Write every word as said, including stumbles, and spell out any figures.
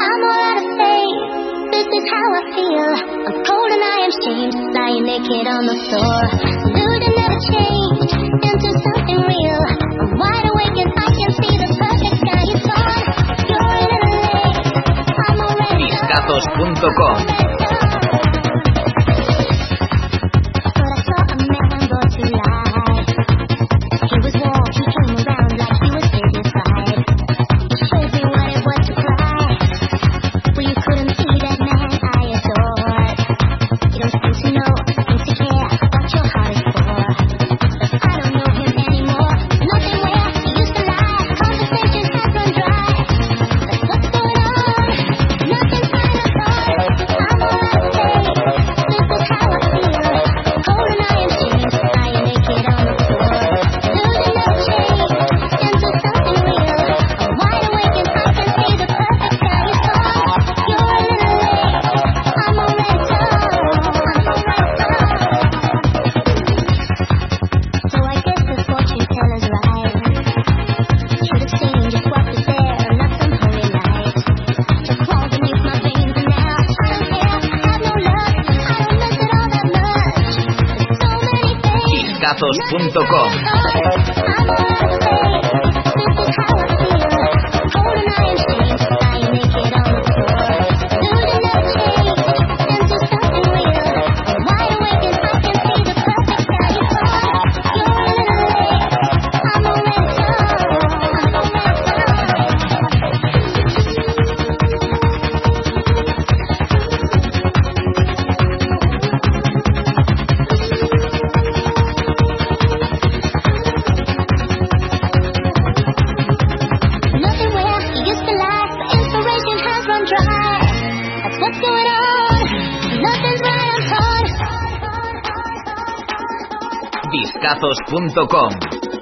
I'm all out of faith. This is how I feel. I'm cold and I am shamed, lying naked on the floor. Mood and never changed into something real. I'm wide awake and I can see the perfect sky is gone. You're a little late. I'm already Discazos punto com. But I saw a man go to life. He was warm, he came around like he was dignified. He showed me what it was to cry. Well, you couldn't see that man I adored. You don't seem to know, seem to care what your heart is for. I don't know him anymore. Nothing where he used to lie. Conversations have run dry. That's what's going on. Nothing's fine at all. I'm all out of faith. This is how I feel. Cold and I am shamed, lying naked on the floor. Losing no change into something real. I'm wide awake and I can see the perfect sky is gone. You're a little late. I'm already gone. So I guess the fortune teller's right. Should have seen just what was there, not some holy light. Just crawled beneath my veins and now I don't care. Have no luck. I don't miss it all that much. There's so many things. Discazos punto com. I'm all out of faith. This is how I feel. Cold and I am shamed, lying naked on the floor. Losing no change into something real. I'm wide awake and I can see the perfect sky is gone. You're a little late. I'm already gone. I'm already Nothing where he used to lie. The inspiration has run dry. That's what's going on. Nothing's right, I'm torn. Discazos punto com.